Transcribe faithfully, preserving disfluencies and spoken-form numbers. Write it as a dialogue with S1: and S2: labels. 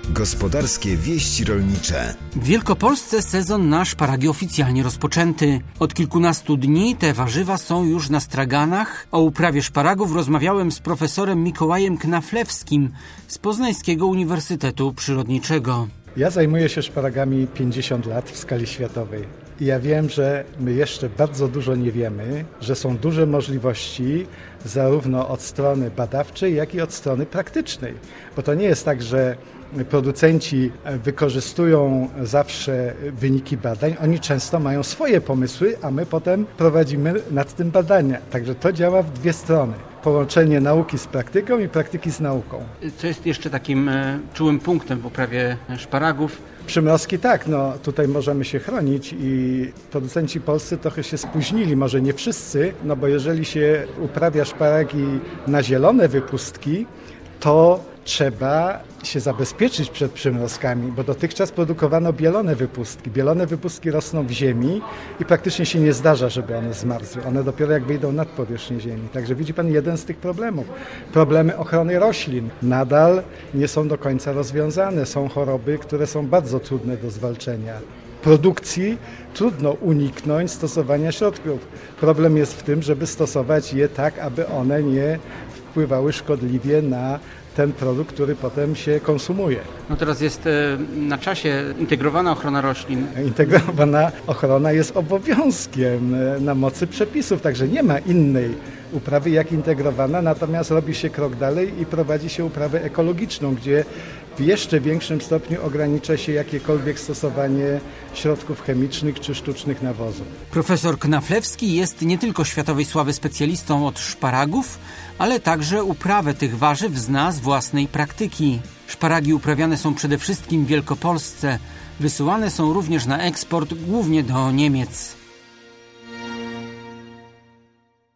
S1: Gospodarskie wieści rolnicze.
S2: W Wielkopolsce sezon na szparagi oficjalnie rozpoczęty. Od kilkunastu dni te warzywa są już na straganach. O uprawie szparagów rozmawiałem z profesorem Mikołajem Knaflewskim z Poznańskiego Uniwersytetu Przyrodniczego.
S3: Ja zajmuję się szparagami pięćdziesiąt lat w skali światowej. I ja wiem, że my jeszcze bardzo dużo nie wiemy, że są duże możliwości zarówno od strony badawczej, jak i od strony praktycznej. Bo to nie jest tak, że producenci wykorzystują zawsze wyniki badań. Oni często mają swoje pomysły, a my potem prowadzimy nad tym badania. Także to działa w dwie strony. Połączenie nauki z praktyką i praktyki z nauką.
S2: Co jest jeszcze takim e, czułym punktem w uprawie szparagów?
S3: Przymrozki tak, no tutaj możemy się chronić i producenci polscy trochę się spóźnili, może nie wszyscy, no bo jeżeli się uprawia szparagi na zielone wypustki, to trzeba się zabezpieczyć przed przymrozkami, bo dotychczas produkowano bielone wypustki. Bielone wypustki rosną w ziemi i praktycznie się nie zdarza, żeby one zmarzły. One dopiero jak wyjdą nad powierzchnię ziemi. Także widzi pan jeden z tych problemów. Problemy ochrony roślin nadal nie są do końca rozwiązane. Są choroby, które są bardzo trudne do zwalczenia. Produkcji trudno uniknąć stosowania środków. Problem jest w tym, żeby stosować je tak, aby one nie wpływały szkodliwie na ten produkt, który potem się konsumuje.
S2: No teraz jest na czasie integrowana ochrona roślin.
S3: Integrowana ochrona jest obowiązkiem na mocy przepisów, także nie ma innej uprawy jak integrowana, natomiast robi się krok dalej i prowadzi się uprawę ekologiczną, gdzie w jeszcze większym stopniu ogranicza się jakiekolwiek stosowanie środków chemicznych czy sztucznych nawozów.
S2: Profesor Knaflewski jest nie tylko światowej sławy specjalistą od szparagów, ale także uprawę tych warzyw zna z własnej praktyki. Szparagi uprawiane są przede wszystkim w Wielkopolsce. Wysyłane są również na eksport, głównie do Niemiec.